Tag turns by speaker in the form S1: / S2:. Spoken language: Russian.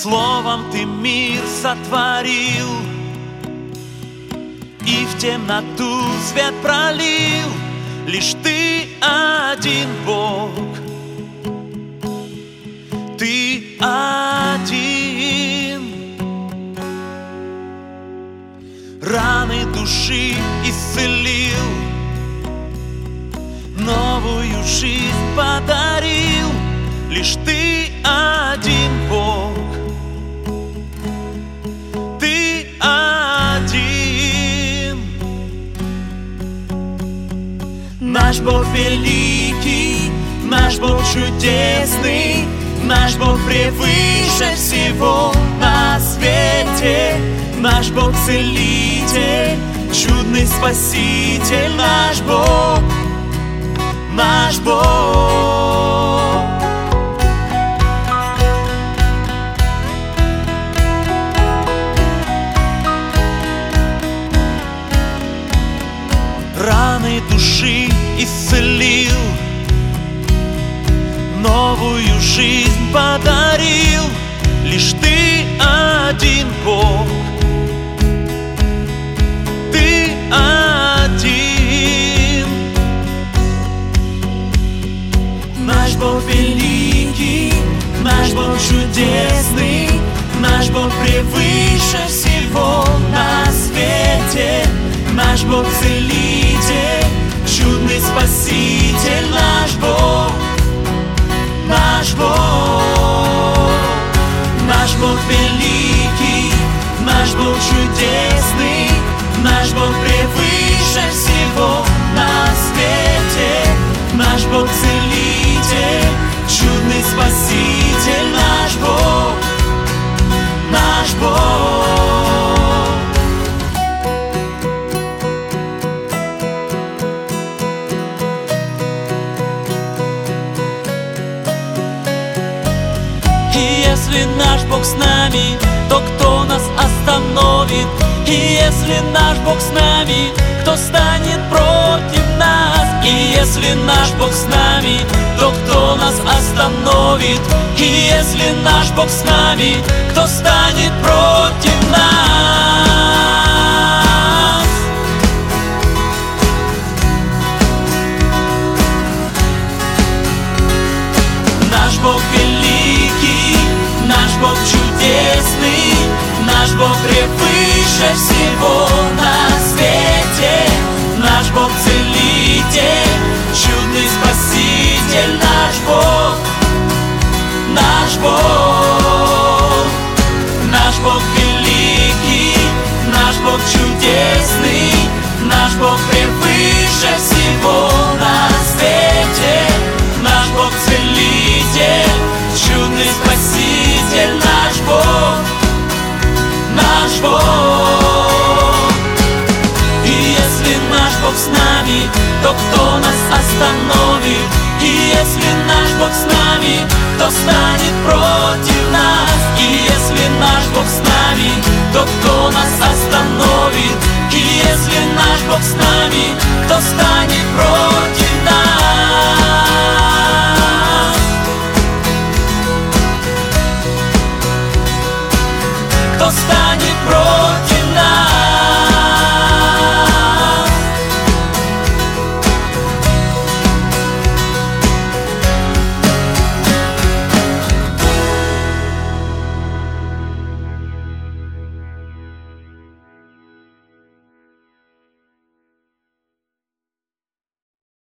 S1: Словом ты мир сотворил и в темноту свет пролил. Лишь ты один Бог, ты один. Раны души исцелил, новую жизнь подарил. Лишь ты один Бог, ты один. Наш Бог великий, наш Бог чудесный, наш Бог превыше всего на свете. Наш Бог целитель, чудный спаситель, наш Бог, наш Бог. Раны души исцелил, новую жизнь подарил. Лишь ты один Бог, ты один. Наш Бог великий, наш Бог чудесный, наш Бог превыше всего на свете. Наш Бог целитель, чудный спаситель, наш Бог, наш Бог. Наш Бог великий, наш Бог чудесный, наш Бог превыше всего на свете. Наш Бог целитель, чудный спаситель, наш Бог, наш Бог.
S2: Если наш Бог с нами, то кто нас остановит? И если наш Бог с нами, кто станет против нас? И если наш Бог с нами, то кто нас остановит? И если наш Бог с нами, кто станет против нас? Наш Бог великий, наш Бог чудесный, наш Бог превыше всего на свете. Наш Бог целитель, чудный спаситель, наш Бог, наш Бог. Наш Бог великий, наш Бог чудесный, наш Бог превыше всего на свете. Наш Бог целитель, чудный спаситель, наш Бог, наш Бог. И если наш Бог с нами, то кто нас остановит? И если наш Бог с нами, кто станет против нас? И если наш Бог с нами, то кто нас остановит? И если наш Бог с нами, кто станет против